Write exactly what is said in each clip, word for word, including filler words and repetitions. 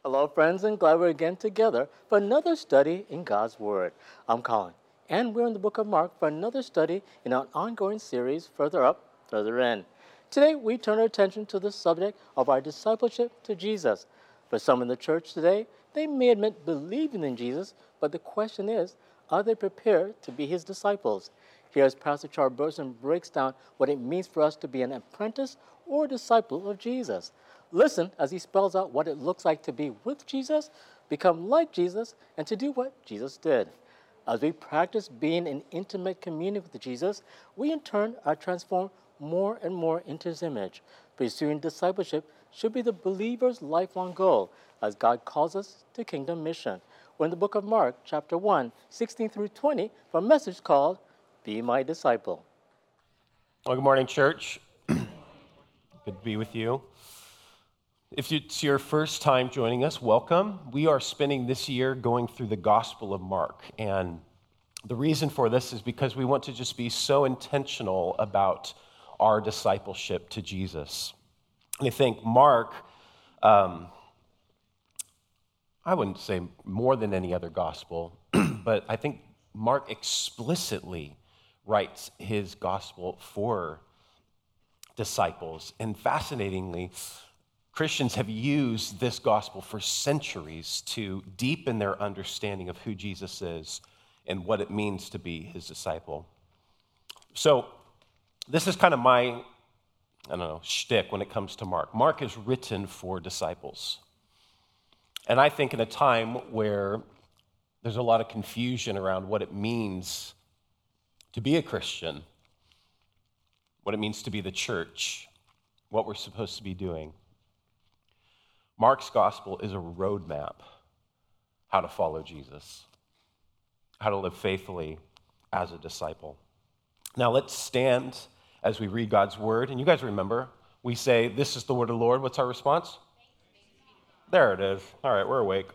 Hello, friends, and glad we're again together for another study in God's Word. I'm Colin, and we're in the book of Mark for another study in our ongoing series, Further Up, Further In. Today, we turn our attention to the subject of our discipleship to Jesus. For some in the church today, they may admit believing in Jesus, but the question is, are they prepared to be his disciples? Here's Pastor Charles Burson breaks down what it means for us to be an apprentice or disciple of Jesus. Listen as he spells out what it looks like to be with Jesus, become like Jesus, and to do what Jesus did. As we practice being in intimate communion with Jesus, we in turn are transformed more and more into his image. Pursuing discipleship should be the believer's lifelong goal as God calls us to kingdom mission. We're in the book of Mark, chapter one, sixteen through twenty, for a message called, Be My Disciple. Well, good morning, church. Good to be with you. If it's your first time joining us, welcome. We are spending this year going through the Gospel of Mark, and the reason for this is because we want to just be so intentional about our discipleship to Jesus. And I think Mark, um, I wouldn't say more than any other gospel, but I think Mark explicitly writes his gospel for disciples. And fascinatingly, Christians have used this gospel for centuries to deepen their understanding of who Jesus is and what it means to be his disciple. So this is kind of my, I don't know, shtick when it comes to Mark. Mark is written for disciples. And I think in a time where there's a lot of confusion around what it means to be a Christian, what it means to be the church, what we're supposed to be doing, Mark's gospel is a roadmap how to follow Jesus, how to live faithfully as a disciple. Now let's stand as we read God's word. And you guys remember, we say, this is the word of the Lord. What's our response? There it is. All right, we're awake.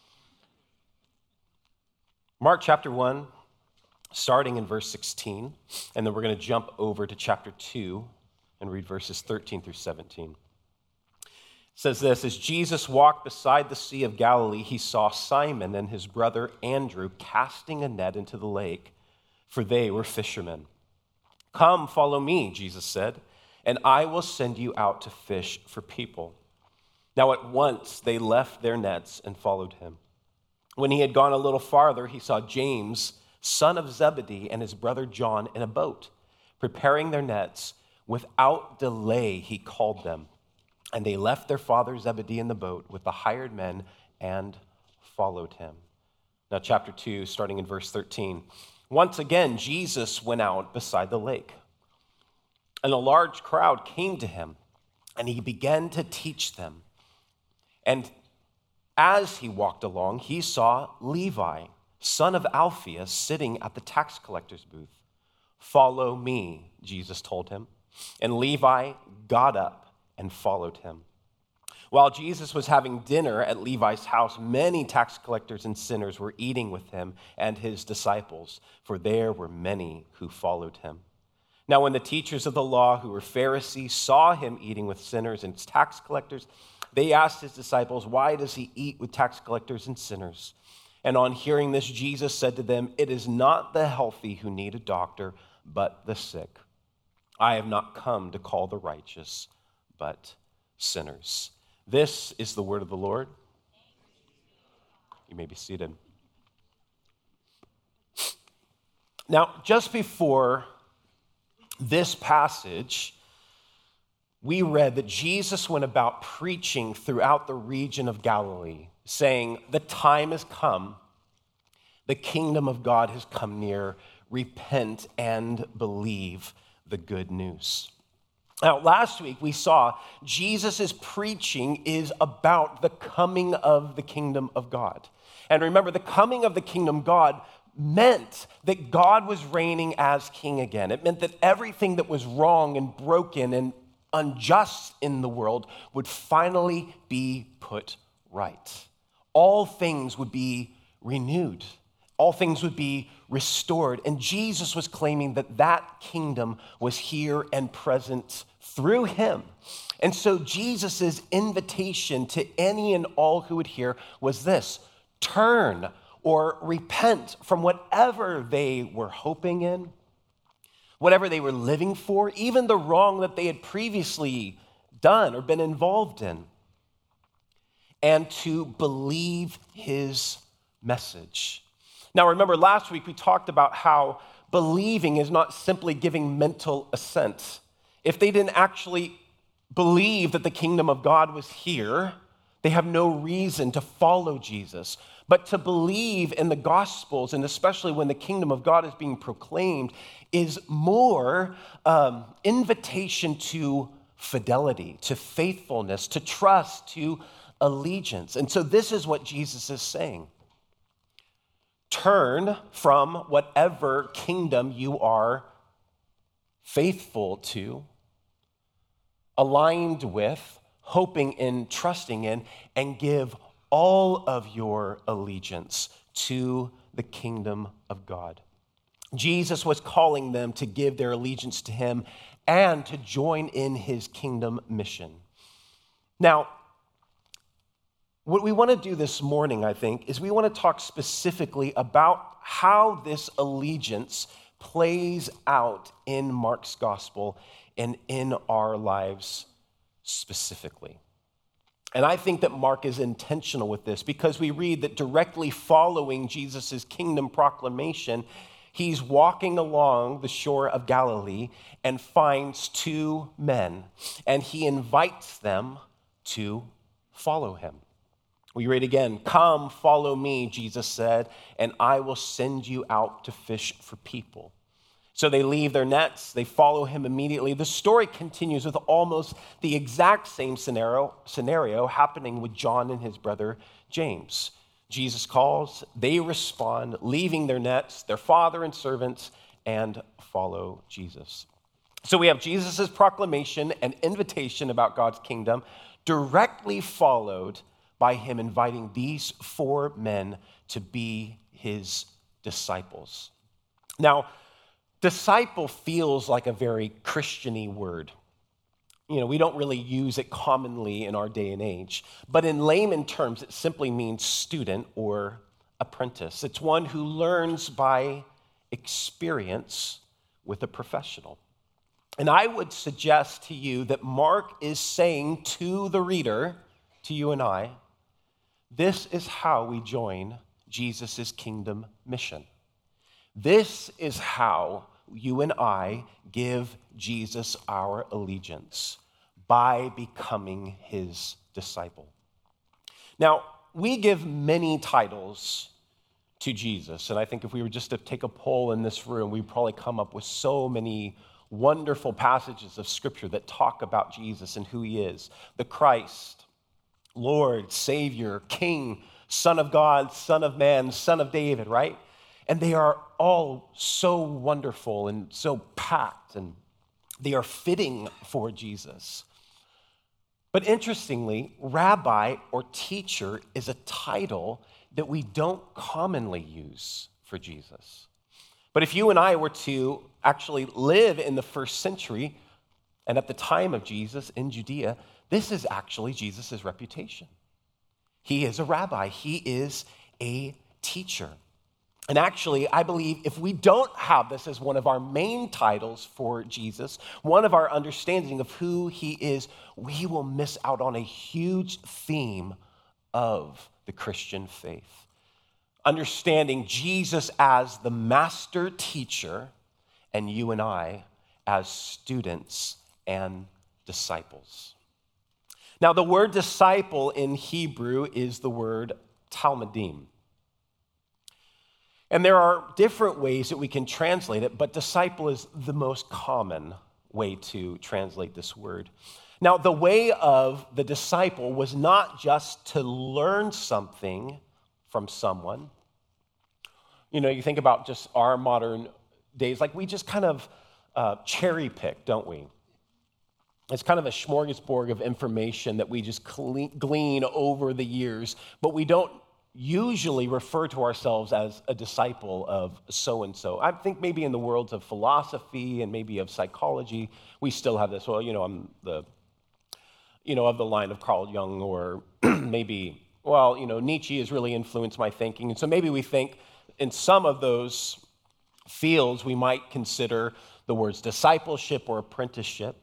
Mark chapter one, starting in verse sixteen, and then we're going to jump over to chapter two and read verses thirteen through seventeen. It says this, as Jesus walked beside the Sea of Galilee, he saw Simon and his brother Andrew casting a net into the lake, for they were fishermen. Come, follow me, Jesus said, and I will send you out to fish for people. Now at once they left their nets and followed him. When he had gone a little farther, he saw James, son of Zebedee, and his brother John in a boat, preparing their nets. Without delay, he called them. And they left their father Zebedee in the boat with the hired men and followed him. Now, chapter two, starting in verse thirteen. Once again, Jesus went out beside the lake, and a large crowd came to him, and he began to teach them. And as he walked along, he saw Levi, son of Alphaeus, sitting at the tax collector's booth. Follow me, Jesus told him. And Levi got up and followed him. While Jesus was having dinner at Levi's house, many tax collectors and sinners were eating with him and his disciples, for there were many who followed him. Now when the teachers of the law, who were Pharisees, saw him eating with sinners and tax collectors, they asked his disciples, why does he eat with tax collectors and sinners? And on hearing this, Jesus said to them, it is not the healthy who need a doctor, but the sick. I have not come to call the righteous, but sinners. This is the word of the Lord. You may be seated. Now, just before this passage, we read that Jesus went about preaching throughout the region of Galilee, saying, the time has come, the kingdom of God has come near, repent and believe the good news. Now, last week we saw Jesus' preaching is about the coming of the kingdom of God. And remember, the coming of the kingdom of God meant that God was reigning as king again. It meant that everything that was wrong and broken and unjust in the world would finally be put right. All things would be renewed all things would be restored. And Jesus was claiming that that kingdom was here and present through him. And so Jesus' invitation to any and all who would hear was this: turn or repent from whatever they were hoping in, whatever they were living for, even the wrong that they had previously done or been involved in, and to believe his message. Now, remember, last week we talked about how believing is not simply giving mental assent. If they didn't actually believe that the kingdom of God was here, they have no reason to follow Jesus. But to believe in the Gospels, and especially when the kingdom of God is being proclaimed, is more um, invitation to fidelity, to faithfulness, to trust, to allegiance. And so this is what Jesus is saying. Turn from whatever kingdom you are faithful to, aligned with, hoping in, trusting in, and give all of your allegiance to the kingdom of God. Jesus was calling them to give their allegiance to him and to join in his kingdom mission. Now, what we want to do this morning, I think, is we want to talk specifically about how this allegiance plays out in Mark's gospel and in our lives specifically. And I think that Mark is intentional with this because we read that directly following Jesus' kingdom proclamation, he's walking along the shore of Galilee and finds two men, and he invites them to follow him. We read again, "Come, follow me," Jesus said, "and I will send you out to fish for people." So they leave their nets, they follow him immediately. The story continues with almost the exact same scenario, scenario happening with John and his brother James. Jesus calls, they respond, leaving their nets, their father and servants, and follow Jesus. So we have Jesus' proclamation and invitation about God's kingdom directly followed by him inviting these four men to be his disciples. Now, disciple feels like a very Christian-y word. You know, we don't really use it commonly in our day and age, but in layman terms, it simply means student or apprentice. It's one who learns by experience with a professional. And I would suggest to you that Mark is saying to the reader, to you and I, this is how we join Jesus' kingdom mission. This is how you and I give Jesus our allegiance, by becoming his disciple. Now, we give many titles to Jesus, and I think if we were just to take a poll in this room, we'd probably come up with so many wonderful passages of Scripture that talk about Jesus and who he is. The Christ, Lord, Savior, King, Son of God, Son of Man, Son of David, right? And they are all so wonderful and so packed, and they are fitting for Jesus. But interestingly, rabbi or teacher is a title that we don't commonly use for Jesus. But if you and I were to actually live in the first century and at the time of Jesus in Judea, this is actually Jesus' reputation. He is a rabbi. He is a teacher. And actually, I believe if we don't have this as one of our main titles for Jesus, one of our understanding of who he is, we will miss out on a huge theme of the Christian faith. Understanding Jesus as the master teacher and you and I as students and disciples. Now, the word disciple in Hebrew is the word talmidim. And there are different ways that we can translate it, but disciple is the most common way to translate this word. Now, the way of the disciple was not just to learn something from someone. You know, you think about just our modern days, like we just kind of uh, cherry pick, don't we? It's kind of a smorgasbord of information that we just glean over the years, but we don't usually refer to ourselves as a disciple of so-and-so. I think maybe in the worlds of philosophy and maybe of psychology, we still have this, well, you know, I'm the, you know, of the line of Carl Jung, or maybe, well, you know, Nietzsche has really influenced my thinking. And so maybe we think in some of those fields, we might consider the words discipleship or apprenticeship.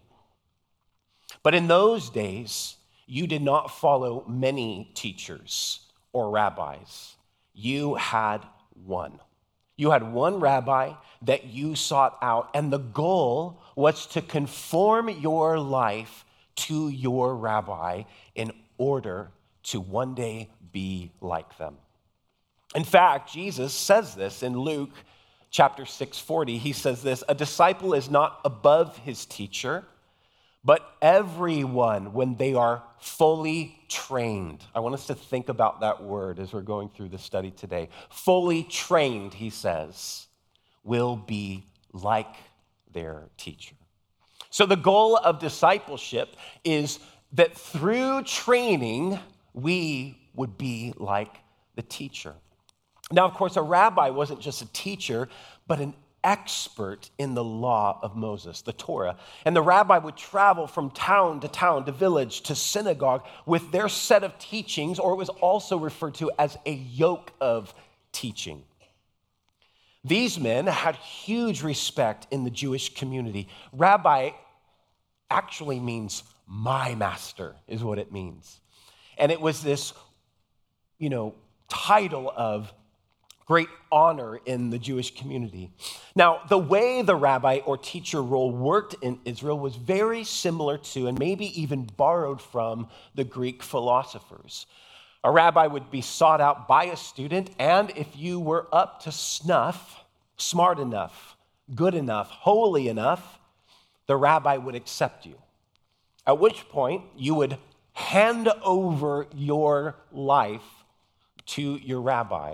But in those days, you did not follow many teachers or rabbis. You had one. You had one rabbi that you sought out, and the goal was to conform your life to your rabbi in order to one day be like them. In fact, Jesus says this in Luke chapter six forty. He says this, "A disciple is not above his teacher, but everyone, when they are fully trained." I want us to think about that word as we're going through the study today. Fully trained, he says, will be like their teacher. So the goal of discipleship is that through training, we would be like the teacher. Now, of course, a rabbi wasn't just a teacher, but an expert in the law of Moses, the Torah. And the rabbi would travel from town to town, to village, to synagogue with their set of teachings, or it was also referred to as a yoke of teaching. These men had huge respect in the Jewish community. Rabbi actually means my master, is what it means. And it was this, you know, title of great honor in the Jewish community. Now, the way the rabbi or teacher role worked in Israel was very similar to, and maybe even borrowed from, the Greek philosophers. A rabbi would be sought out by a student, and if you were up to snuff, smart enough, good enough, holy enough, the rabbi would accept you. At which point, you would hand over your life to your rabbi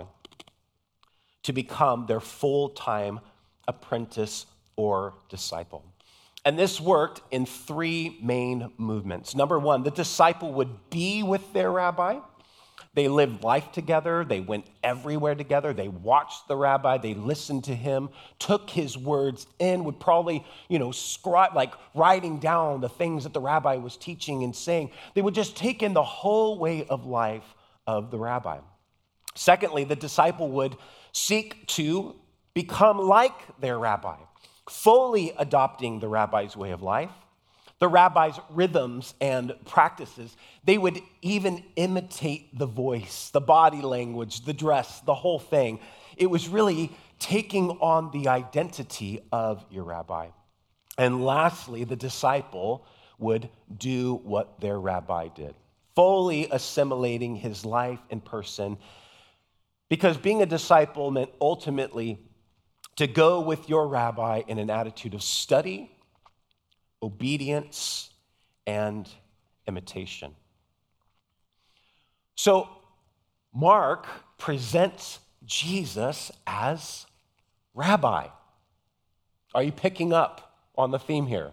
to become their full-time apprentice or disciple. And this worked in three main movements. Number one, the disciple would be with their rabbi. They lived life together. They went everywhere together. They watched the rabbi. They listened to him, took his words in, would probably, you know, scribe, like writing down the things that the rabbi was teaching and saying. They would just take in the whole way of life of the rabbi. Secondly, the disciple would seek to become like their rabbi, fully adopting the rabbi's way of life, the rabbi's rhythms and practices. They would even imitate the voice, the body language, the dress, the whole thing. It was really taking on the identity of your rabbi. And lastly, the disciple would do what their rabbi did, fully assimilating his life and person. Because being a disciple meant ultimately to go with your rabbi in an attitude of study, obedience, and imitation. So Mark presents Jesus as rabbi. Are you picking up on the theme here?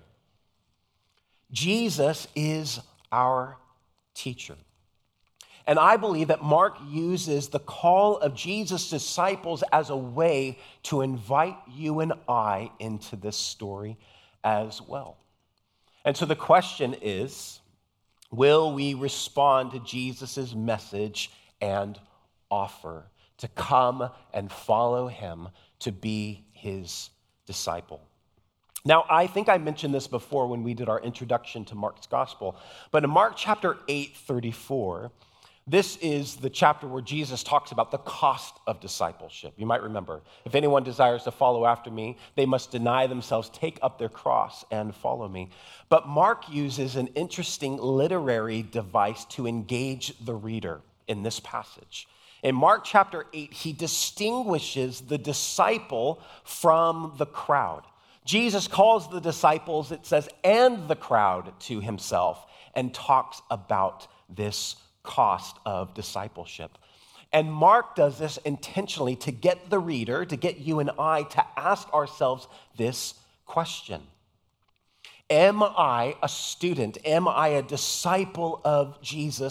Jesus is our teacher. And I believe that Mark uses the call of Jesus' disciples as a way to invite you and I into this story as well. And so the question is, will we respond to Jesus' message and offer to come and follow him, to be his disciple? Now, I think I mentioned this before when we did our introduction to Mark's gospel, but in Mark chapter eight thirty-four, this is the chapter where Jesus talks about the cost of discipleship. You might remember, if anyone desires to follow after me, they must deny themselves, take up their cross, and follow me. But Mark uses an interesting literary device to engage the reader in this passage. In Mark chapter eight, he distinguishes the disciple from the crowd. Jesus calls the disciples, it says, and the crowd to himself, and talks about this cost of discipleship. And Mark does this intentionally to get the reader, to get you and I to ask ourselves this question. Am I a student? Am I a disciple of Jesus?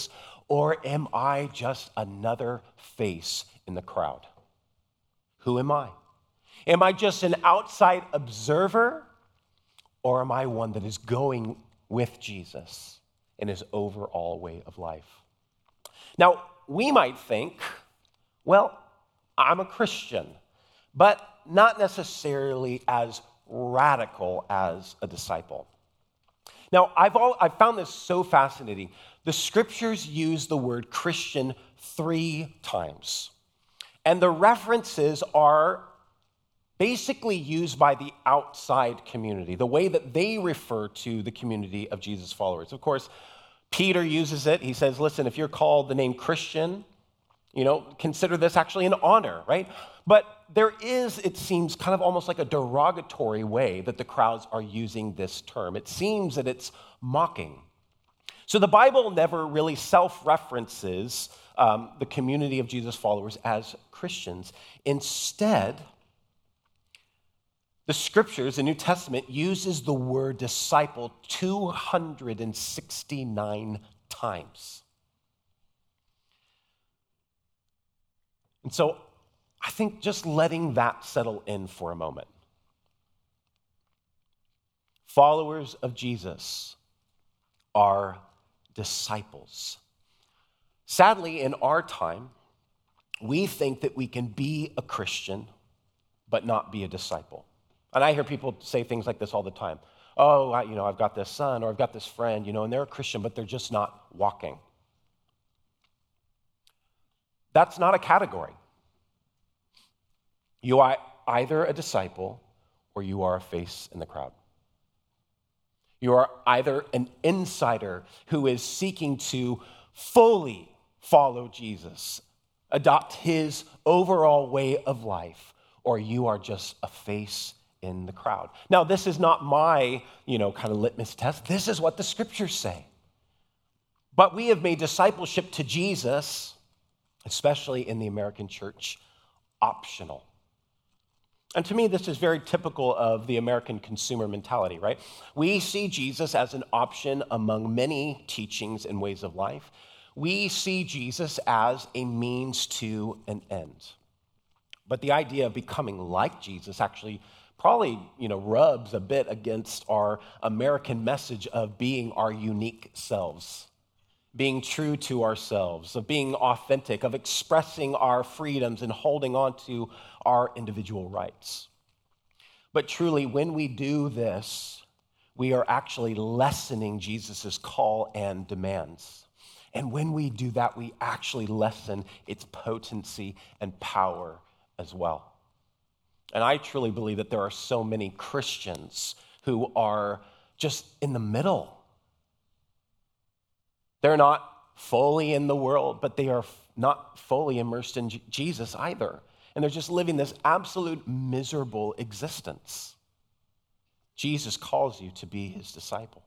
Or am I just another face in the crowd? Who am I? Am I just an outside observer? Or am I one that is going with Jesus in his overall way of life? Now, we might think, well, I'm a Christian, but not necessarily as radical as a disciple. Now, I've, all, I've found this so fascinating. The scriptures use the word Christian three times, and the references are basically used by the outside community, the way that they refer to the community of Jesus' followers. Of course, Peter uses it. He says, listen, if you're called the name Christian, you know, consider this actually an honor, right? But there is, it seems, kind of almost like a derogatory way that the crowds are using this term. It seems that it's mocking. So the Bible never really self-references um, the community of Jesus' followers as Christians. Instead, the scriptures, the New Testament, uses the word disciple two hundred sixty-nine times. And so I think just letting that settle in for a moment. Followers of Jesus are disciples. Sadly, in our time, we think that we can be a Christian but not be a disciple. And I hear people say things like this all the time. Oh, I, you know, I've got this son or I've got this friend, you know, and they're a Christian, but they're just not walking. That's not a category. You are either a disciple or you are a face in the crowd. You are either an insider who is seeking to fully follow Jesus, adopt his overall way of life, or you are just a face in the crowd. Now, this is not my, you know, kind of litmus test. This is what the scriptures say. But we have made discipleship to Jesus, especially in the American church, optional. And to me, this is very typical of the American consumer mentality, right? We see Jesus as an option among many teachings and ways of life. We see Jesus as a means to an end. But the idea of becoming like Jesus actually probably, you know, rubs a bit against our American message of being our unique selves, being true to ourselves, of being authentic, of expressing our freedoms and holding on to our individual rights. But truly, when we do this, we are actually lessening Jesus' call and demands. And when we do that, we actually lessen its potency and power as well. And I truly believe that there are so many Christians who are just in the middle. They're not fully in the world, but they are not fully immersed in Jesus either. And they're just living this absolute miserable existence. Jesus calls you to be his disciple.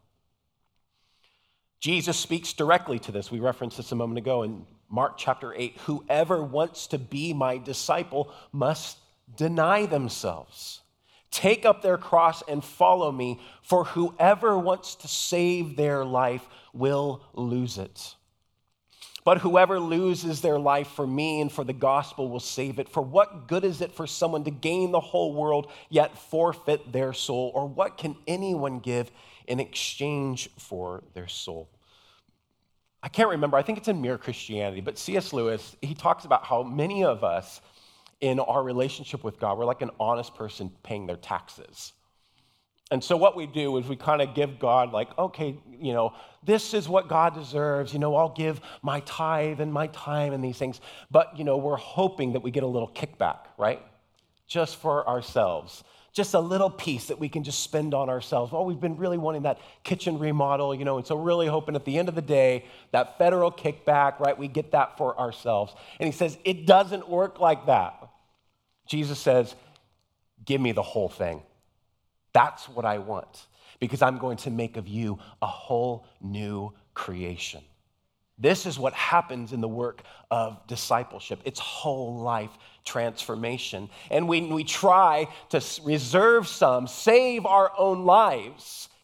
Jesus speaks directly to this. We referenced this a moment ago in Mark chapter eight. Whoever wants to be my disciple must deny themselves, take up their cross and follow me, for whoever wants to save their life will lose it. But whoever loses their life for me and for the gospel will save it. For what good is it for someone to gain the whole world yet forfeit their soul? Or what can anyone give in exchange for their soul? I can't remember, I think it's in Mere Christianity, but C S Lewis, he talks about how many of us in our relationship with God, we're like an honest person paying their taxes. And so what we do is we kind of give God like, okay, you know, this is what God deserves. You know, I'll give my tithe and my time and these things. But, you know, we're hoping that we get a little kickback, right? Just for ourselves. Just a little piece that we can just spend on ourselves. Oh, we've been really wanting that kitchen remodel, you know, and so really hoping at the end of the day, that federal kickback, right, we get that for ourselves. And he says, it doesn't work like that. Jesus says, give me the whole thing. That's what I want, because I'm going to make of you a whole new creation. This is what happens in the work of discipleship. It's whole life transformation. And when we try to reserve some, save our own lives,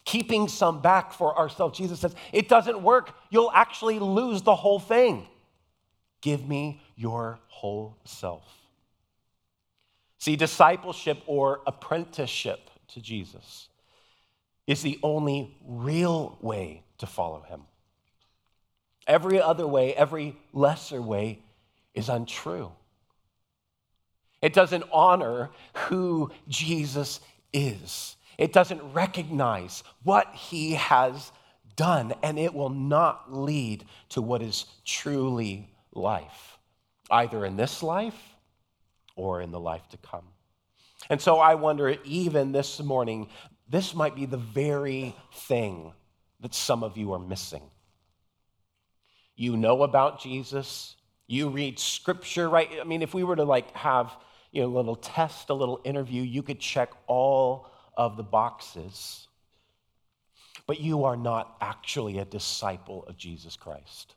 keeping some back for ourselves. Jesus says, it doesn't work. You'll actually lose the whole thing. Give me your whole self. See, discipleship or apprenticeship to Jesus is the only real way to follow him. Every other way, every lesser way is untrue. It doesn't honor who Jesus is. It doesn't recognize what he has done, and it will not lead to what is truly life, either in this life or in the life to come. And so I wonder, even this morning, this might be the very thing that some of you are missing. You know about Jesus. You read scripture, right? I mean, if we were to like have, you know, a little test, a little interview, you could check all of the boxes. But you are not actually a disciple of Jesus Christ.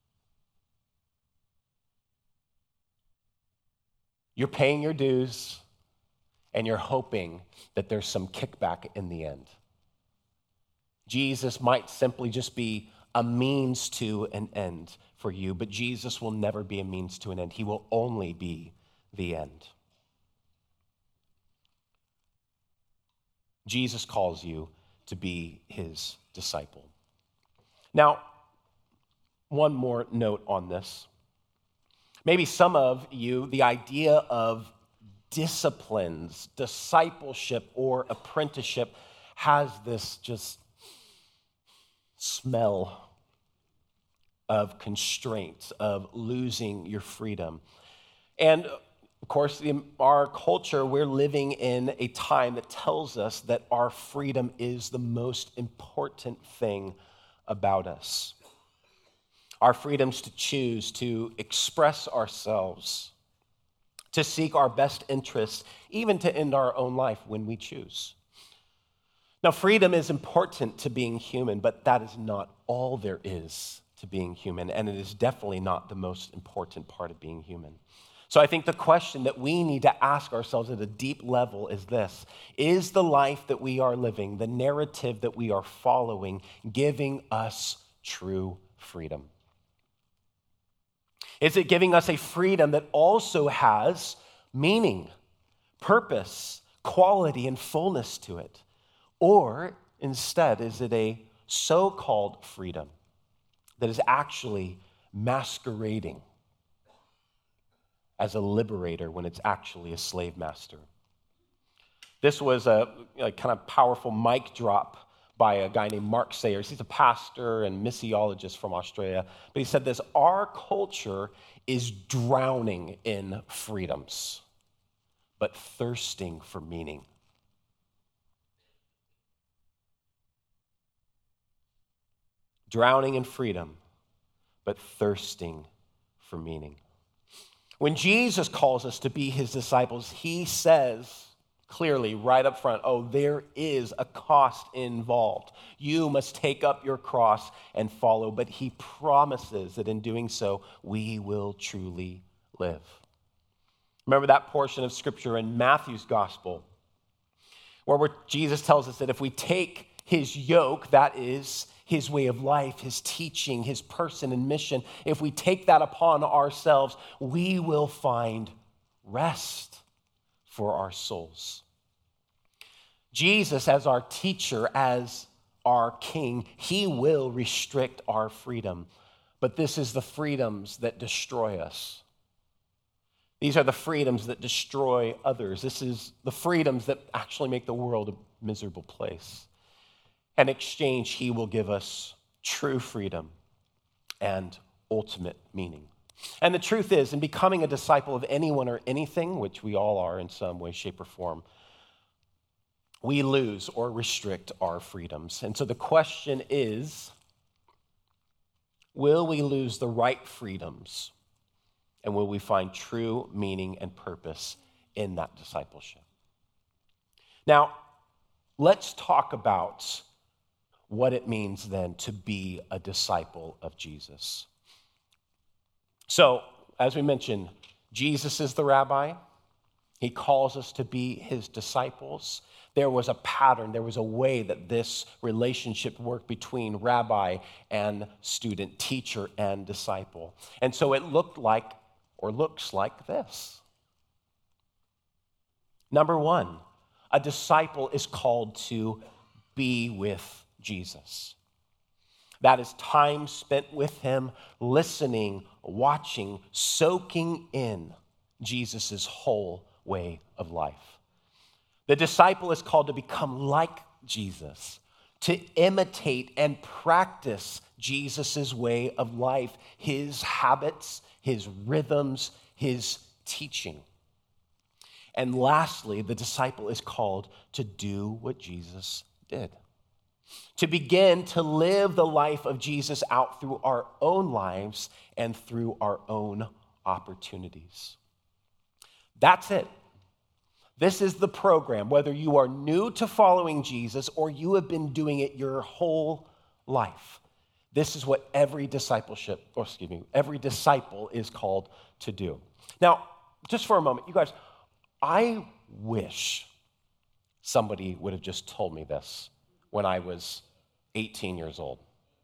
You're paying your dues, and you're hoping that there's some kickback in the end. Jesus might simply just be a means to an end for you, but Jesus will never be a means to an end. He will only be the end. Jesus calls you to be his disciple. Now, one more note on this. Maybe some of you, the idea of disciplines, discipleship, or apprenticeship has this just smell of constraints, of losing your freedom. And of course, in our culture, we're living in a time that tells us that our freedom is the most important thing about us. Our freedoms to choose, to express ourselves, to seek our best interests, even to end our own life when we choose. Now, freedom is important to being human, but that is not all there is to being human, and it is definitely not the most important part of being human. So I think the question that we need to ask ourselves at a deep level is this: is the life that we are living, the narrative that we are following, giving us true freedom? Is it giving us a freedom that also has meaning, purpose, quality, and fullness to it? Or instead, is it a so-called freedom that is actually masquerading as a liberator when it's actually a slave master? This was a, a kind of powerful mic drop by a guy named Mark Sayers. He's a pastor and missiologist from Australia. But he said this: our culture is drowning in freedoms, but thirsting for meaning. Drowning in freedom, but thirsting for meaning. When Jesus calls us to be his disciples, he says clearly right up front, oh, there is a cost involved. You must take up your cross and follow, but he promises that in doing so, we will truly live. Remember that portion of scripture in Matthew's gospel where Jesus tells us that if we take his yoke, that is his way of life, his teaching, his person and mission, if we take that upon ourselves, we will find rest for our souls. Jesus, as our teacher, as our king, he will restrict our freedom. But this is the freedoms that destroy us. These are the freedoms that destroy others. This is the freedoms that actually make the world a miserable place. In exchange, he will give us true freedom and ultimate meaning. And the truth is, in becoming a disciple of anyone or anything, which we all are in some way, shape, or form, we lose or restrict our freedoms. And so the question is, will we lose the right freedoms? And will we find true meaning and purpose in that discipleship? Now, let's talk about what it means then to be a disciple of Jesus. So, as we mentioned, Jesus is the rabbi. He calls us to be his disciples. There was a pattern, there was a way that this relationship worked between rabbi and student, teacher and disciple. And so it looked like, or looks like this. Number one, a disciple is called to be with Jesus. That is time spent with him, listening, watching, soaking in Jesus' whole way of life. The disciple is called to become like Jesus, to imitate and practice Jesus' way of life, his habits, his rhythms, his teaching. And lastly, the disciple is called to do what Jesus did. To begin to live the life of Jesus out through our own lives and through our own opportunities. That's it. This is the program, whether you are new to following Jesus or you have been doing it your whole life. This is what every discipleship, or excuse me, every disciple is called to do. Now, just for a moment, you guys, I wish somebody would have just told me this when I was eighteen years old.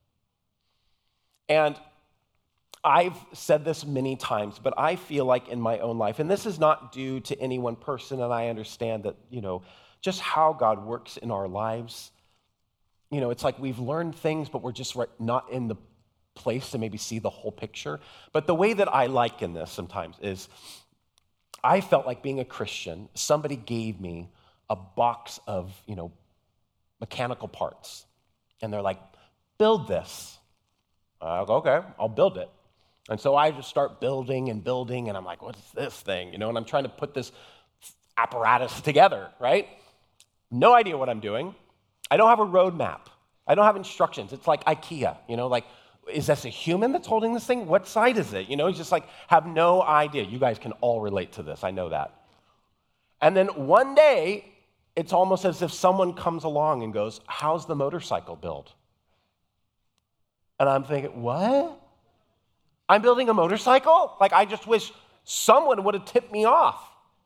And I've said this many times, but I feel like in my own life, and this is not due to any one person, and I understand that, you know, just how God works in our lives. You know, it's like we've learned things, but we're just right, not in the place to maybe see the whole picture. But the way that I liken this sometimes is I felt like being a Christian, somebody gave me a box of, you know, mechanical parts. And they're like, build this. I go, okay, I'll build it. And so I just start building and building, and I'm like, what's this thing? You know, and I'm trying to put this apparatus together, right? No idea what I'm doing. I don't have a roadmap. I don't have instructions. It's like IKEA, you know, like, is this a human that's holding this thing? What side is it? You know, it's just like, have no idea. You guys can all relate to this. I know that. And then one day, it's almost as if someone comes along and goes, how's the motorcycle build? And I'm thinking, what? I'm building a motorcycle? Like, I just wish someone would have tipped me off.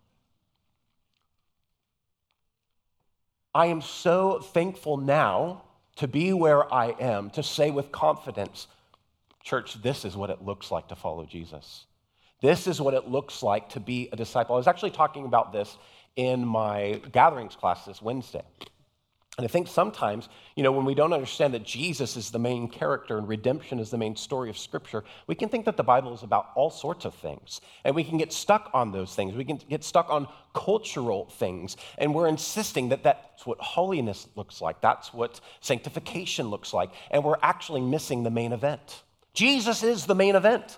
I am so thankful now to be where I am, to say with confidence, church, this is what it looks like to follow Jesus. This is what it looks like to be a disciple. I was actually talking about this in my gatherings class this Wednesday. And I think sometimes, you know, when we don't understand that Jesus is the main character and redemption is the main story of Scripture, we can think that the Bible is about all sorts of things. And we can get stuck on those things. We can get stuck on cultural things. And we're insisting that that's what holiness looks like. That's what sanctification looks like. And we're actually missing the main event. Jesus is the main event.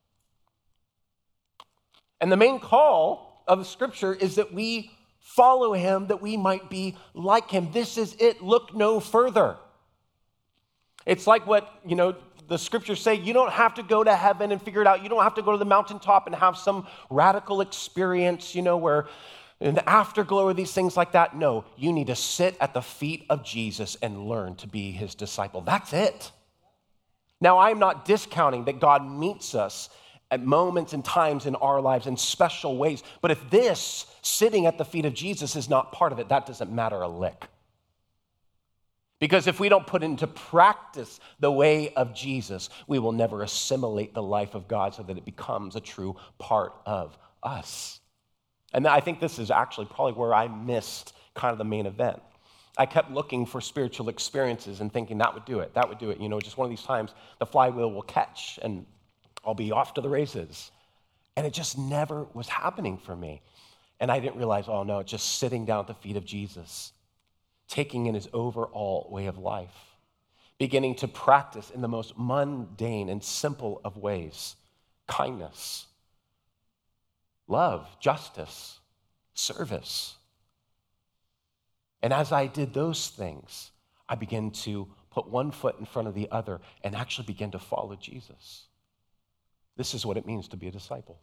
And the main call of the Scripture is that we follow him, that we might be like him. This is it. Look no further. It's like what, you know, the Scriptures say, you don't have to go to heaven and figure it out. You don't have to go to the mountaintop and have some radical experience, you know, where in the afterglow or these things like that. No, you need to sit at the feet of Jesus and learn to be his disciple. That's it. Now, I'm not discounting that God meets us at moments and times in our lives in special ways. But if this, sitting at the feet of Jesus, is not part of it, that doesn't matter a lick. Because if we don't put into practice the way of Jesus, we will never assimilate the life of God so that it becomes a true part of us. And I think this is actually probably where I missed kind of the main event. I kept looking for spiritual experiences and thinking that would do it, that would do it. You know, just one of these times the flywheel will catch and I'll be off to the races. And it just never was happening for me. And I didn't realize, oh no, it's just sitting down at the feet of Jesus, taking in his overall way of life, beginning to practice in the most mundane and simple of ways, kindness, love, justice, service. And as I did those things, I began to put one foot in front of the other and actually begin to follow Jesus. This is what it means to be a disciple.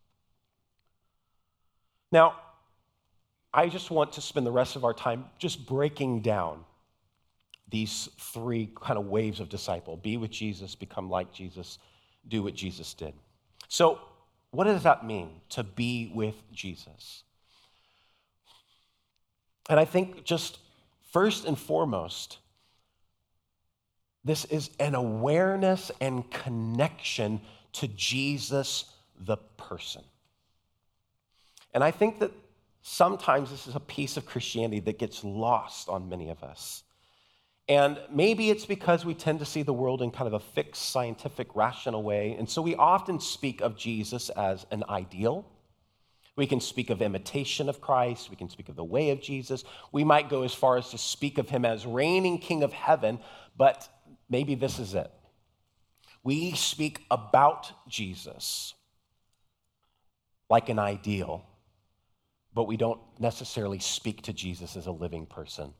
Now, I just want to spend the rest of our time just breaking down these three kind of waves of disciple. Be with Jesus, become like Jesus, do what Jesus did. So, what does that mean, to be with Jesus? And I think just first and foremost, this is an awareness and connection to Jesus, the person. And I think that sometimes this is a piece of Christianity that gets lost on many of us. And maybe it's because we tend to see the world in kind of a fixed, scientific, rational way. And so we often speak of Jesus as an ideal. We can speak of imitation of Christ. We can speak of the way of Jesus. We might go as far as to speak of him as reigning King of heaven, but maybe this is it. We speak about Jesus like an ideal, but we don't necessarily speak to Jesus as a living person.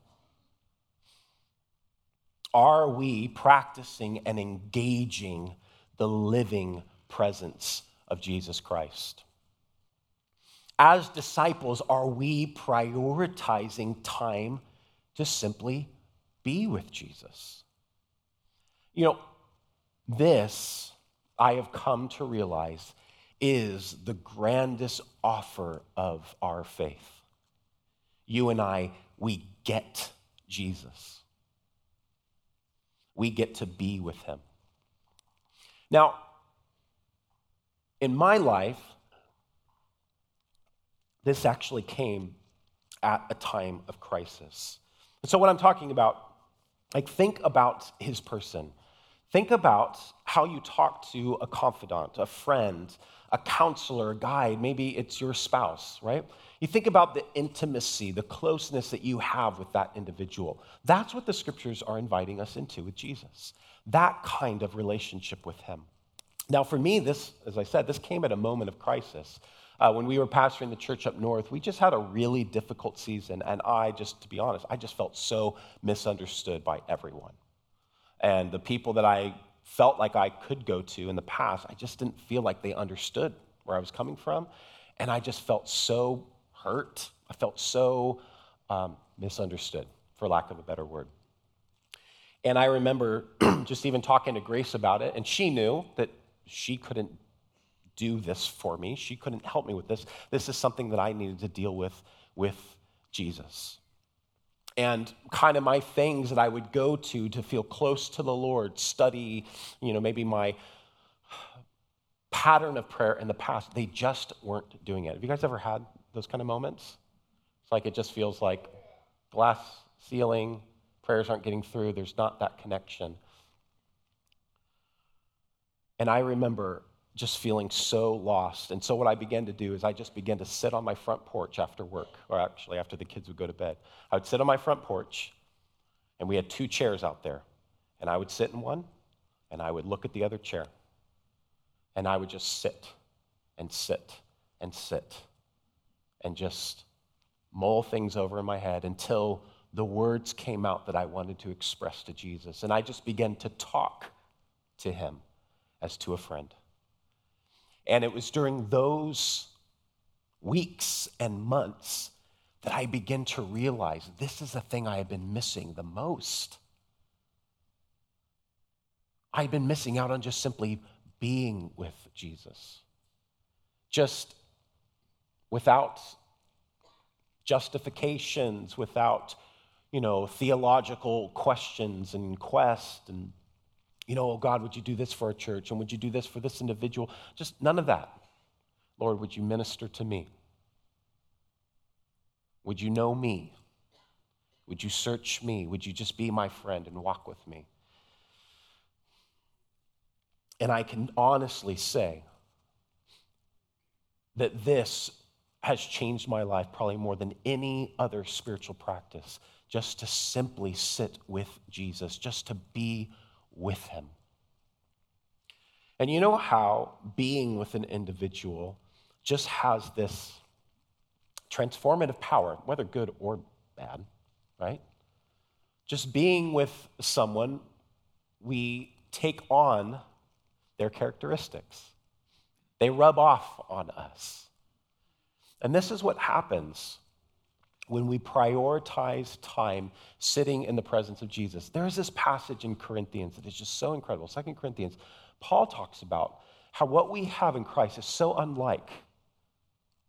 Are we practicing and engaging the living presence of Jesus Christ? As disciples, are we prioritizing time to simply be with Jesus? You know, this, I have come to realize, is the grandest offer of our faith. You and I, we get Jesus. We get to be with him. Now, in my life, this actually came at a time of crisis. And so what I'm talking about, like, think about his person. Think about how you talk to a confidant, a friend, a counselor, a guide. Maybe it's your spouse, right? You think about the intimacy, the closeness that you have with that individual. That's what the scriptures are inviting us into with Jesus, that kind of relationship with him. Now, for me, this, as I said, this came at a moment of crisis. Uh, when we were pastoring the church up north, we just had a really difficult season, and I just, to be honest, I just felt so misunderstood by everyone. And the people that I felt like I could go to in the past, I just didn't feel like they understood where I was coming from, and I just felt so hurt. I felt so um, misunderstood, for lack of a better word. And I remember just even talking to Grace about it, and she knew that she couldn't do this for me. She couldn't help me with this. This is something that I needed to deal with with Jesus. And kind of my things that I would go to to feel close to the Lord, study, you know, maybe my pattern of prayer in the past, they just weren't doing it. Have you guys ever had those kind of moments? It's like it just feels like glass ceiling, prayers aren't getting through, there's not that connection. And I remember just feeling so lost. And so what I began to do is I just began to sit on my front porch after work, or actually after the kids would go to bed. I would sit on my front porch, and we had two chairs out there. And I would sit in one, and I would look at the other chair. And I would just sit and sit and sit and just mull things over in my head until the words came out that I wanted to express to Jesus. And I just began to talk to him as to a friend. And it was during those weeks and months that I began to realize this is the thing I had been missing the most. I had been missing out on just simply being with Jesus. Just without justifications, without, you know, theological questions and quest and, you know, oh God, would you do this for our church? And would you do this for this individual? Just none of that. Lord, would you minister to me? Would you know me? Would you search me? Would you just be my friend and walk with me? And I can honestly say that this has changed my life probably more than any other spiritual practice, just to simply sit with Jesus, just to be with him. And you know how being with an individual just has this transformative power, whether good or bad, right? Just being with someone, we take on their characteristics. They rub off on us. And this is what happens when we prioritize time sitting in the presence of Jesus. There's this passage in Corinthians that is just so incredible. Second Corinthians, Paul talks about how what we have in Christ is so unlike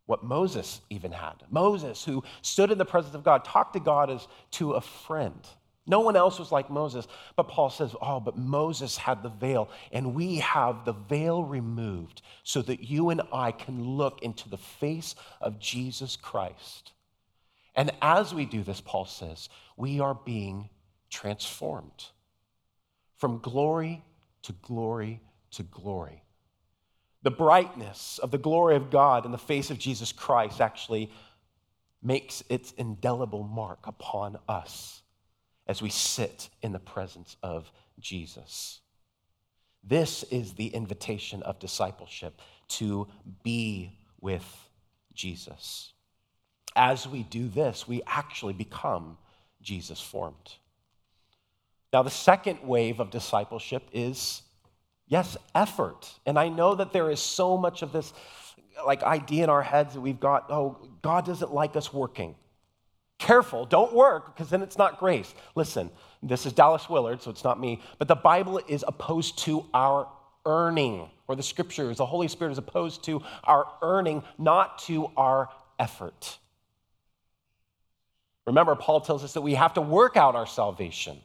what Moses even had. Moses, who stood in the presence of God, talked to God as to a friend. No one else was like Moses. But Paul says, oh, but Moses had the veil, and we have the veil removed so that you and I can look into the face of Jesus Christ. And as we do this, Paul says, we are being transformed from glory to glory to glory. The brightness of the glory of God in the face of Jesus Christ actually makes its indelible mark upon us as we sit in the presence of Jesus. This is the invitation of discipleship, to be with Jesus. As we do this, we actually become Jesus-formed. Now, the second wave of discipleship is, yes, effort. And I know that there is so much of this like idea in our heads that we've got, oh, God doesn't like us working. Careful, don't work, because then it's not grace. Listen, this is Dallas Willard, so it's not me, but the Bible is opposed to our earning, or the scriptures, the Holy Spirit is opposed to our earning, not to our effort. Remember, Paul tells us that we have to work out our salvation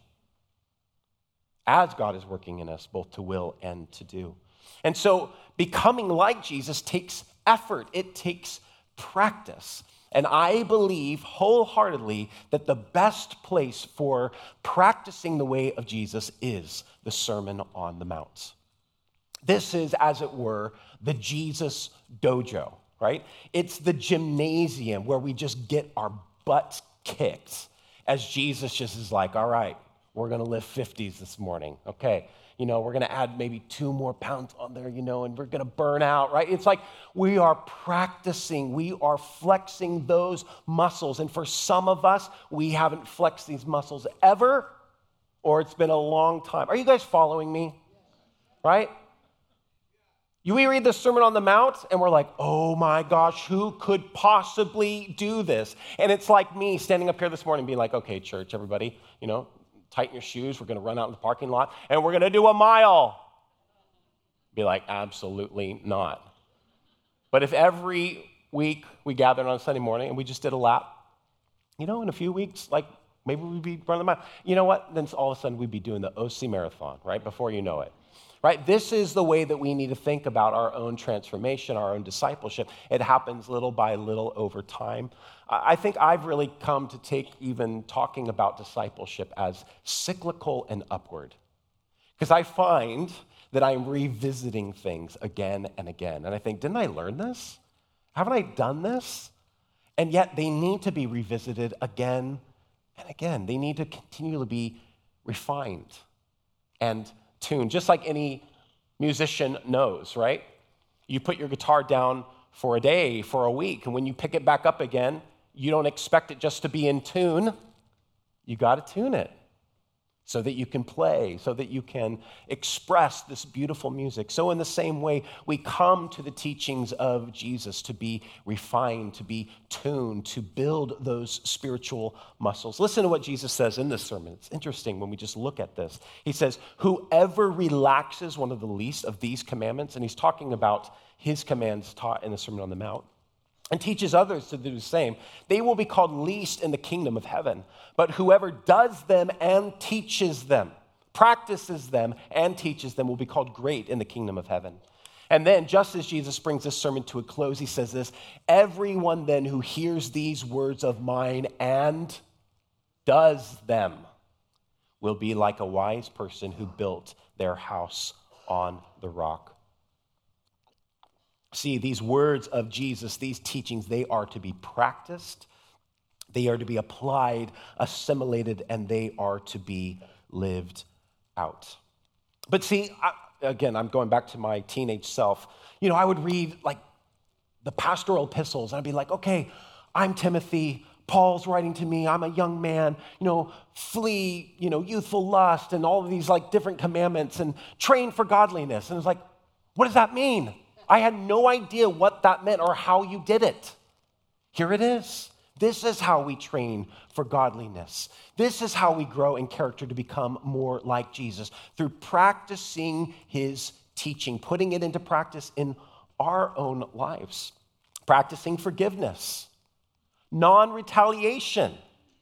as God is working in us, both to will and to do. And so becoming like Jesus takes effort. It takes practice. And I believe wholeheartedly that the best place for practicing the way of Jesus is the Sermon on the Mount. This is, as it were, the Jesus dojo, right? It's the gymnasium where we just get our butts kicked as Jesus just is like, all right, we're going to lift fifties this morning, okay? You know, we're going to add maybe two more pounds on there, you know, and we're going to burn out, right? It's like we are practicing, we are flexing those muscles. And for some of us, we haven't flexed these muscles ever, or it's been a long time. Are you guys following me? Right? You, we read the Sermon on the Mount, and we're like, oh my gosh, who could possibly do this? And it's like me standing up here this morning being like, okay, church, everybody, you know, tighten your shoes. We're going to run out in the parking lot, and we're going to do a mile. Be like, absolutely not. But if every week we gathered on a Sunday morning and we just did a lap, you know, in a few weeks, like maybe we'd be running the mile. You know what? Then all of a sudden we'd be doing the O C Marathon, right, before you know it. Right? This is the way that we need to think about our own transformation, our own discipleship. It happens little by little over time. I think I've really come to take even talking about discipleship as cyclical and upward. Because I find that I'm revisiting things again and again. And I think, didn't I learn this? Haven't I done this? And yet they need to be revisited again and again. They need to continually be refined and tune, just like any musician knows, right? You put your guitar down for a day, for a week, and when you pick it back up again, you don't expect it just to be in tune. You got to tune it so that you can play, so that you can express this beautiful music. So in the same way, we come to the teachings of Jesus to be refined, to be tuned, to build those spiritual muscles. Listen to what Jesus says in this sermon. It's interesting when we just look at this. He says, whoever relaxes one of the least of these commandments, and he's talking about his commands taught in the Sermon on the Mount, and teaches others to do the same, they will be called least in the kingdom of heaven. But whoever does them and teaches them, practices them and teaches them, will be called great in the kingdom of heaven. And then, just as Jesus brings this sermon to a close, he says this, everyone then who hears these words of mine and does them will be like a wise person who built their house on the rock. See, these words of Jesus, these teachings, they are to be practiced, they are to be applied, assimilated, and they are to be lived out. But see, I, again, I'm going back to my teenage self. You know, I would read like the pastoral epistles, and I'd be like, okay, I'm Timothy, Paul's writing to me, I'm a young man, you know, flee, you know, youthful lust, and all of these like different commandments, and train for godliness. And it's like, what does that mean? I had no idea what that meant or how you did it. Here it is. This is how we train for godliness. This is how we grow in character to become more like Jesus, through practicing his teaching, putting it into practice in our own lives. practicing forgiveness, non-retaliation,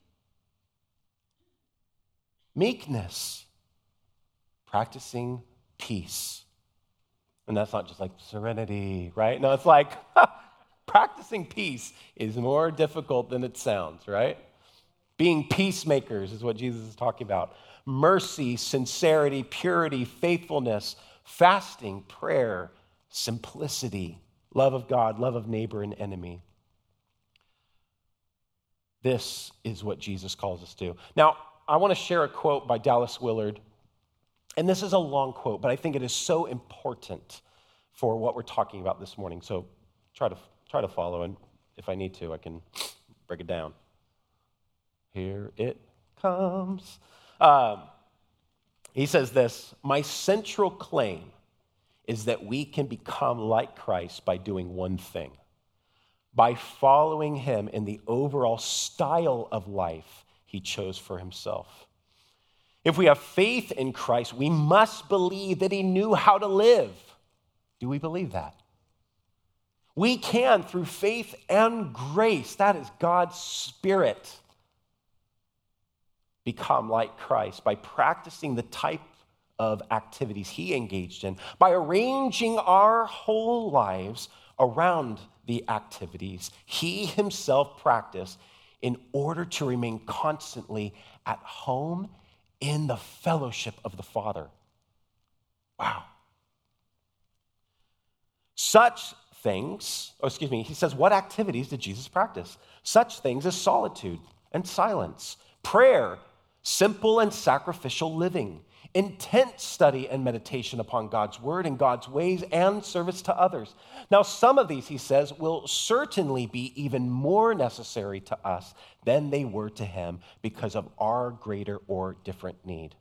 meekness, practicing peace. And that's not just like serenity, right? No, it's like practicing peace is more difficult than it sounds, right? Being peacemakers is what Jesus is talking about. Mercy, sincerity, purity, faithfulness, fasting, prayer, simplicity, love of God, love of neighbor and enemy. This is what Jesus calls us to. Now, I want to share a quote by Dallas Willard. And this is a long quote, but I think it is so important for what we're talking about this morning. So try to try to follow, and if I need to, I can break it down. Here it comes. Um, he says this, "My central claim is that we can become like Christ by doing one thing, by following him in the overall style of life he chose for himself. If we have faith in Christ, we must believe that he knew how to live." Do we believe that? We can, through faith and grace, that is God's Spirit, become like Christ by practicing the type of activities he engaged in, by arranging our whole lives around the activities he himself practiced in order to remain constantly at home in the fellowship of the Father. Wow. Such things, oh, excuse me, he says, what activities did Jesus practice? Such things as solitude and silence, prayer, simple and sacrificial living, intense study and meditation upon God's word and God's ways, and service to others. Now, some of these, he says, will certainly be even more necessary to us than they were to him because of our greater or different need.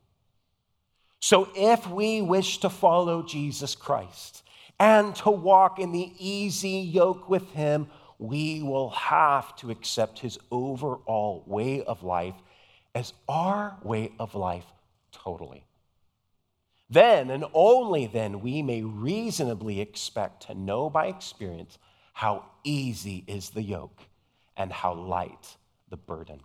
So if we wish to follow Jesus Christ and to walk in the easy yoke with him, we will have to accept his overall way of life as our way of life totally. Then, and only then, we may reasonably expect to know by experience how easy is the yoke and how light the burden.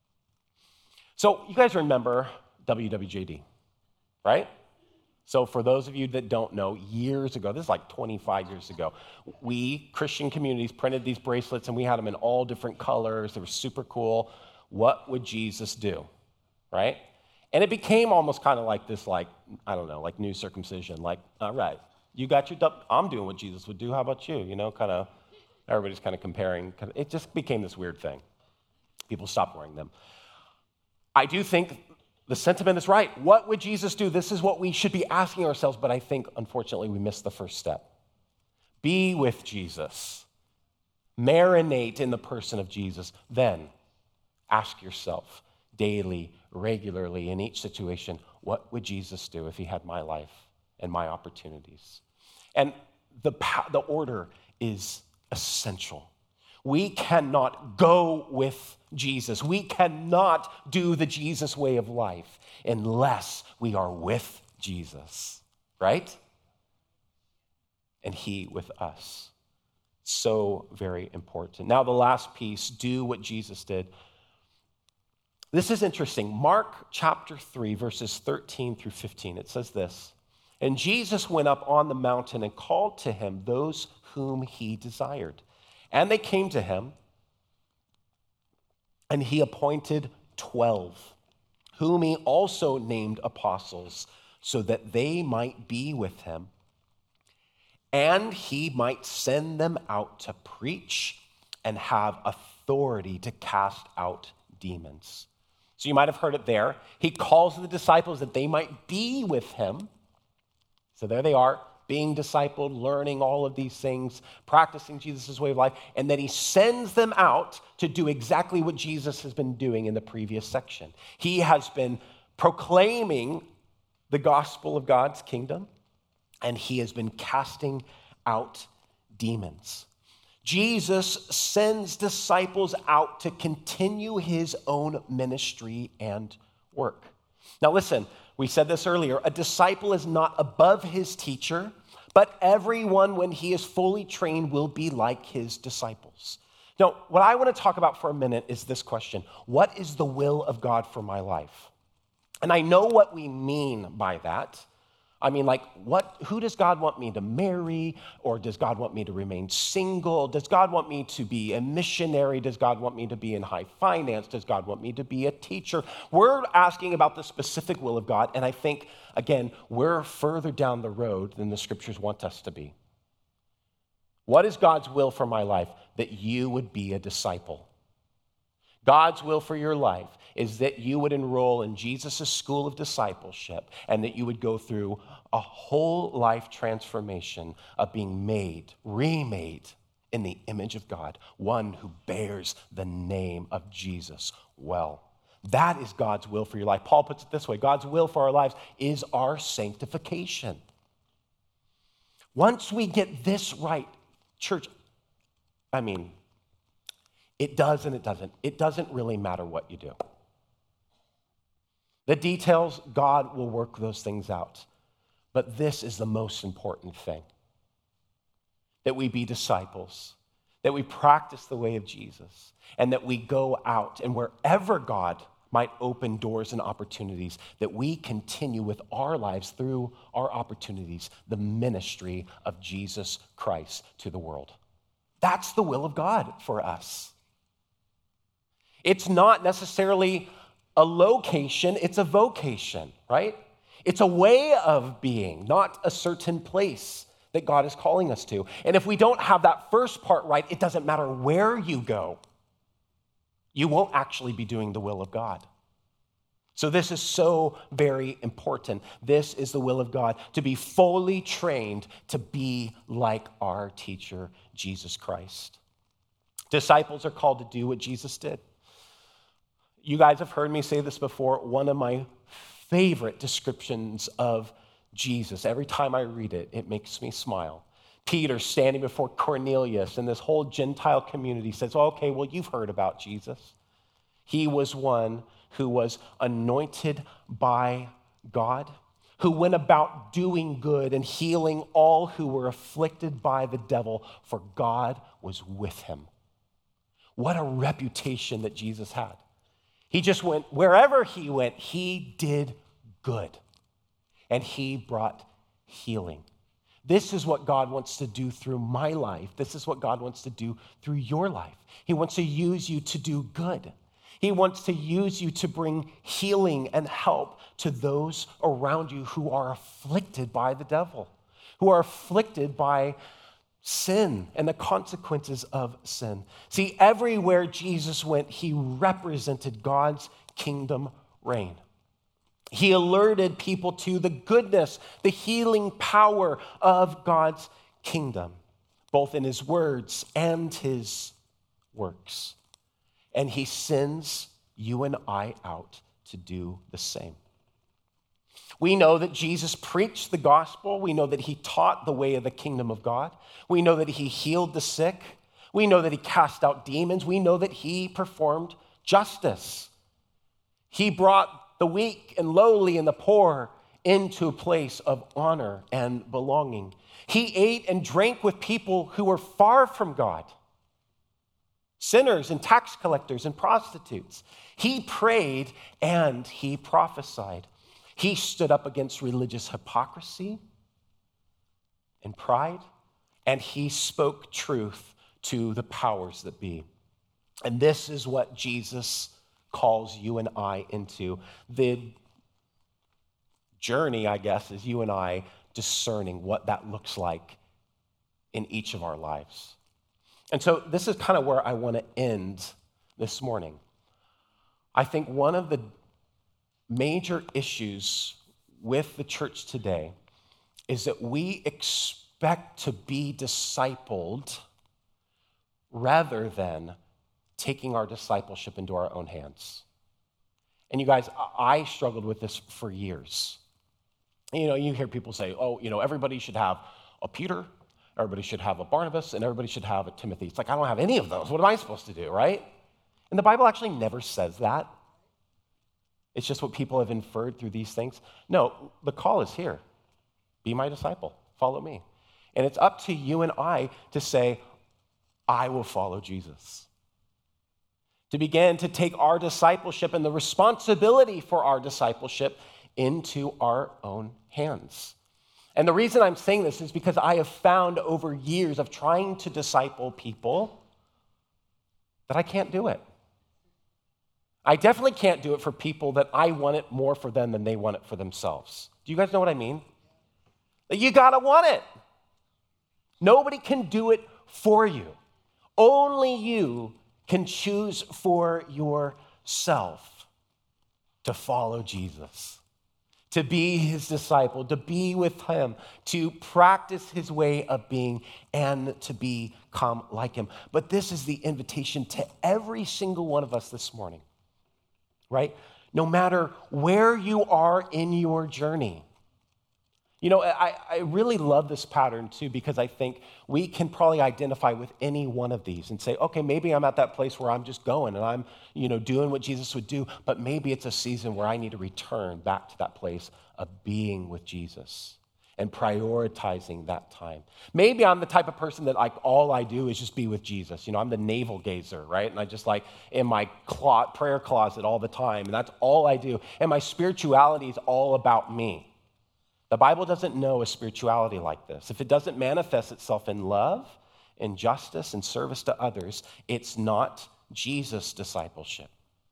So you guys remember W W J D, right? So for those of you that don't know, years ago, this is like twenty-five years ago, we, Christian communities, printed these bracelets and we had them in all different colors. They were super cool. What would Jesus do, right? And it became almost kind of like this, like, I don't know, like new circumcision. Like, all right, you got your, I'm doing what Jesus would do. How about you? You know, kind of, everybody's kind of comparing. It just became this weird thing. People stopped wearing them. I do think the sentiment is right. What would Jesus do? This is what we should be asking ourselves, but I think, unfortunately, we missed the first step. Be with Jesus. Marinate in the person of Jesus. Then ask yourself daily, regularly, in each situation, what would Jesus do if he had my life and my opportunities? And the, the order is essential. We cannot go with Jesus. We cannot do the Jesus way of life unless we are with Jesus, right? And he with us. So very important. Now the last piece, do what Jesus did. This is interesting. Mark chapter three, verses thirteen through fifteen. It says this, "And Jesus went up on the mountain and called to him those whom he desired. And they came to him, and he appointed twelve, whom he also named apostles, so that they might be with him, and he might send them out to preach and have authority to cast out demons." So you might have heard it there. He calls the disciples that they might be with him. So there they are, being discipled, learning all of these things, practicing Jesus' way of life, and then he sends them out to do exactly what Jesus has been doing in the previous section. He has been proclaiming the gospel of God's kingdom, and he has been casting out demons. Jesus sends disciples out to continue his own ministry and work. Now listen, we said this earlier, a disciple is not above his teacher, But everyone, when he is fully trained, will be like his disciples. Now, what I want to talk about for a minute is this question. What is the will of God for my life? And I know what we mean by that. I mean, like, what? Who does God want me to marry? Or does God want me to remain single? Does God want me to be a missionary? Does God want me to be in high finance? Does God want me to be a teacher? We're asking about the specific will of God, and I think, again, we're further down the road than the scriptures want us to be. What is God's will for my life? That you would be a disciple. God's will for your life is that you would enroll in Jesus' school of discipleship and that you would go through a whole life transformation of being made, remade in the image of God, one who bears the name of Jesus well. That is God's will for your life. Paul puts it this way, God's will for our lives is our sanctification. Once we get this right, church, I mean, it does and it doesn't. It doesn't really matter what you do. The details, God will work those things out. But this is the most important thing. That we be disciples, that we practice the way of Jesus, and that we go out and wherever God might open doors and opportunities, that we continue with our lives through our opportunities, the ministry of Jesus Christ to the world. That's the will of God for us. It's not necessarily a location, it's a vocation, right? It's a way of being, not a certain place that God is calling us to. And if we don't have that first part right, it doesn't matter where you go. You won't actually be doing the will of God. So this is so very important. This is the will of God, to be fully trained to be like our teacher, Jesus Christ. Disciples are called to do what Jesus did. You guys have heard me say this before. One of my favorite descriptions of Jesus, every time I read it, it makes me smile. Peter standing before Cornelius and this whole Gentile community says, okay, well, you've heard about Jesus. He was one who was anointed by God, who went about doing good and healing all who were afflicted by the devil, for God was with him. What a reputation that Jesus had. He just went, wherever he went, he did good. And he brought healing. This is what God wants to do through my life. This is what God wants to do through your life. He wants to use you to do good. He wants to use you to bring healing and help to those around you who are afflicted by the devil, who are afflicted by sin and the consequences of sin. See, everywhere Jesus went, he represented God's kingdom reign. He alerted people to the goodness, the healing power of God's kingdom, both in his words and his works. And he sends you and I out to do the same. We know that Jesus preached the gospel. We know that he taught the way of the kingdom of God. We know that he healed the sick. We know that he cast out demons. We know that he performed justice. He brought the weak and lowly and the poor into a place of honor and belonging. He ate and drank with people who were far from God, sinners and tax collectors and prostitutes. He prayed and he prophesied. He stood up against religious hypocrisy and pride, and he spoke truth to the powers that be. And this is what Jesus calls you and I into. The journey, I guess, is you and I discerning what that looks like in each of our lives. And so this is kind of where I want to end this morning. I think one of the major issues with the church today is that we expect to be discipled rather than taking our discipleship into our own hands. And you guys, I struggled with this for years. You know, you hear people say, oh, you know, everybody should have a Peter, everybody should have a Barnabas, and everybody should have a Timothy. It's like, I don't have any of those. What am I supposed to do, right? And the Bible actually never says that. It's just what people have inferred through these things. No, the call is here. Be my disciple. Follow me. And it's up to you and I to say, I will follow Jesus. To begin to take our discipleship and the responsibility for our discipleship into our own hands. And the reason I'm saying this is because I have found over years of trying to disciple people that I can't do it. I definitely can't do it for people that I want it more for them than they want it for themselves. Do you guys know what I mean? You gotta want it. Nobody can do it for you. Only you can choose for yourself to follow Jesus, to be his disciple, to be with him, to practice his way of being, and to become like him. But this is the invitation to every single one of us this morning, right? No matter where you are in your journey. You know, I, I really love this pattern too, because I think we can probably identify with any one of these and say, okay, maybe I'm at that place where I'm just going and I'm, you know, doing what Jesus would do, but maybe it's a season where I need to return back to that place of being with Jesus and prioritizing that time. Maybe I'm the type of person that like all I do is just be with Jesus. You know, I'm the navel gazer, right? And I just like in my clo- prayer closet all the time, and that's all I do. And my spirituality is all about me. The Bible doesn't know a spirituality like this. If it doesn't manifest itself in love, in justice, and service to others, it's not Jesus' discipleship.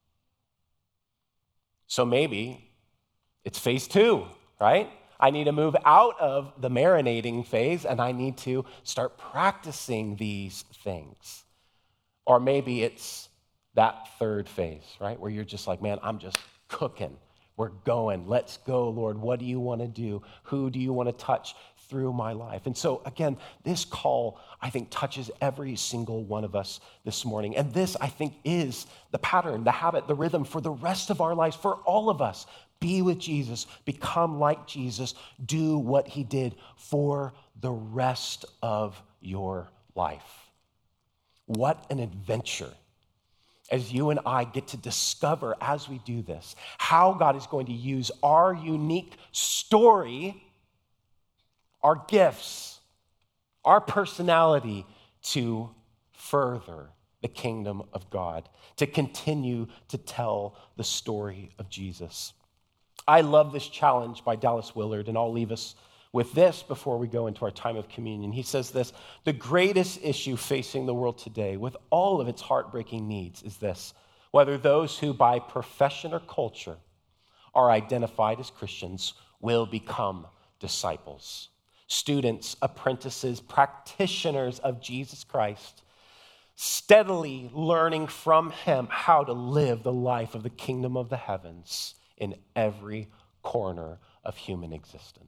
So maybe it's phase two, right? I need to move out of the marinating phase and I need to start practicing these things. Or maybe it's that third phase, right? Where you're just like, man, I'm just cooking. We're going. Let's go, Lord. What do you want to do? Who do you want to touch through my life? And so, again, this call, I think, touches every single one of us this morning. And this, I think, is the pattern, the habit, the rhythm for the rest of our lives, for all of us. Be with Jesus. Become like Jesus. Do what he did for the rest of your life. What an adventure. As you and I get to discover as we do this, how God is going to use our unique story, our gifts, our personality to further the kingdom of God, to continue to tell the story of Jesus. I love this challenge by Dallas Willard, and I'll leave us with this before we go into our time of communion. He says this: the greatest issue facing the world today, with all of its heartbreaking needs, is this: whether those who by profession or culture are identified as Christians will become disciples, students, apprentices, practitioners of Jesus Christ, steadily learning from him how to live the life of the kingdom of the heavens in every corner of human existence.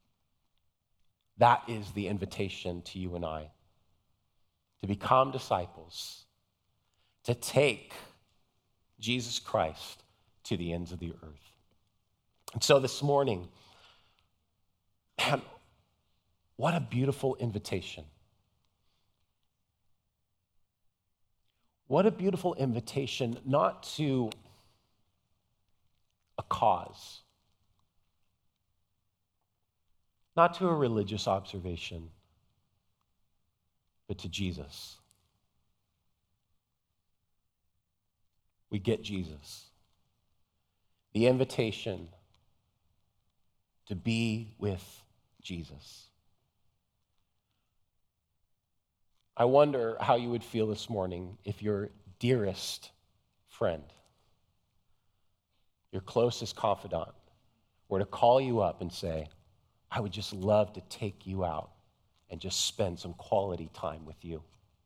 That is the invitation to you and I, to become disciples, to take Jesus Christ to the ends of the earth. And so this morning, man, what a beautiful invitation. What a beautiful invitation, not to a cause, not to a religious observation, but to Jesus. We get Jesus. The invitation to be with Jesus. I wonder how you would feel this morning if your dearest friend, your closest confidant, were to call you up and say, I would just love to take you out and just spend some quality time with you.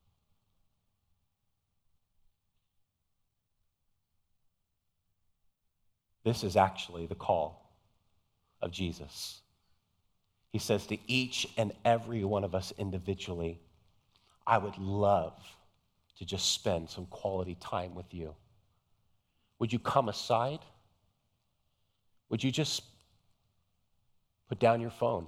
This is actually the call of Jesus. He says to each and every one of us individually, I would love to just spend some quality time with you. Would you come aside? Would you just put down your phone?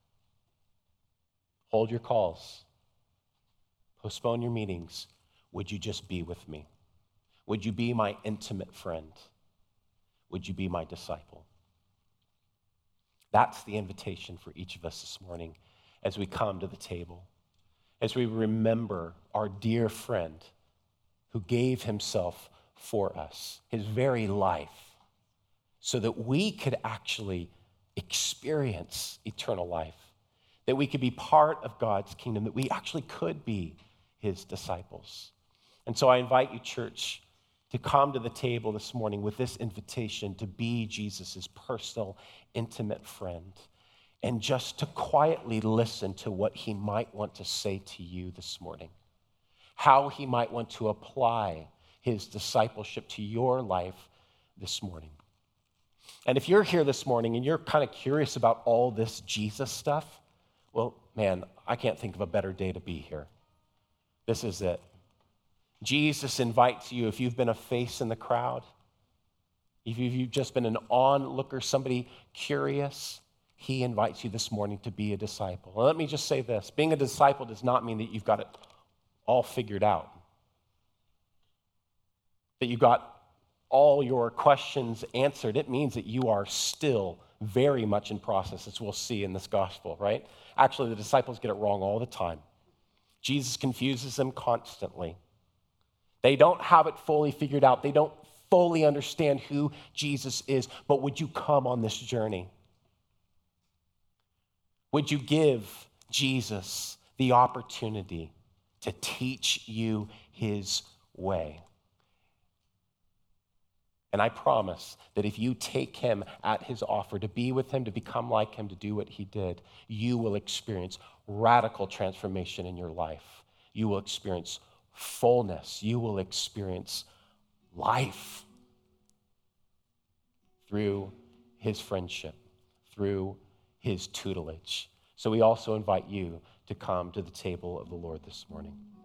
Hold your calls. Postpone your meetings. Would you just be with me? Would you be my intimate friend? Would you be my disciple? That's the invitation for each of us this morning. as we come to the table, as we remember our dear friend who gave himself for us, his very life, so that we could actually experience eternal life, that we could be part of God's kingdom, that we actually could be his disciples. And so I invite you, church, to come to the table this morning with this invitation to be Jesus' personal, intimate friend, and just to quietly listen to what he might want to say to you this morning, how he might want to apply his discipleship to your life this morning. And if you're here this morning and you're kind of curious about all this Jesus stuff, well, man, I can't think of a better day to be here. This is it. Jesus invites you, if you've been a face in the crowd, if you've just been an onlooker, somebody curious, he invites you this morning to be a disciple. Well, let me just say this. Being a disciple does not mean that you've got it all figured out, that you've got all your questions answered. It means that you are still very much in process, as we'll see in this gospel, right? Actually, the disciples get it wrong all the time. Jesus confuses them constantly. They don't have it fully figured out. They don't fully understand who Jesus is. But would you come on this journey? Would you give Jesus the opportunity to teach you his way? And I promise that if you take him at his offer to be with him, to become like him, to do what he did, you will experience radical transformation in your life. You will experience fullness. You will experience life through his friendship, through his tutelage. So we also invite you to come to the table of the Lord this morning.